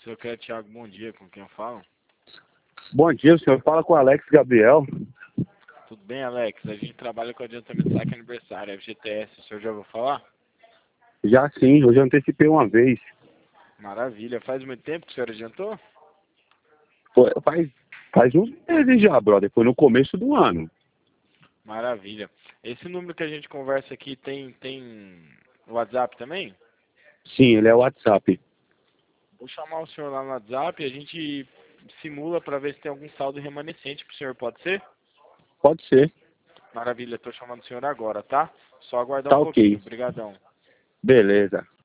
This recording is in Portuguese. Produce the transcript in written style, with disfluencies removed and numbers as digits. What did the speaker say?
Seu Thiago, bom dia, com quem eu falo? Bom dia, o senhor fala com o Alex Gabriel. Tudo bem, Alex? A gente trabalha com adiantamento saque aniversário, FGTS. O senhor já ouviu falar? Já sim, eu já antecipei uma vez. Maravilha. Faz muito tempo que o senhor adiantou? Faz uns meses já, brother. Foi no começo do ano. Maravilha. Esse número que a gente conversa aqui tem WhatsApp também? Sim, ele é o WhatsApp. Vou chamar o senhor lá no WhatsApp e a gente simula para ver se tem algum saldo remanescente para o senhor, pode ser? Pode ser. Maravilha, estou chamando o senhor agora, tá? Só aguardar Tá um pouquinho. ok. Obrigadão. Beleza.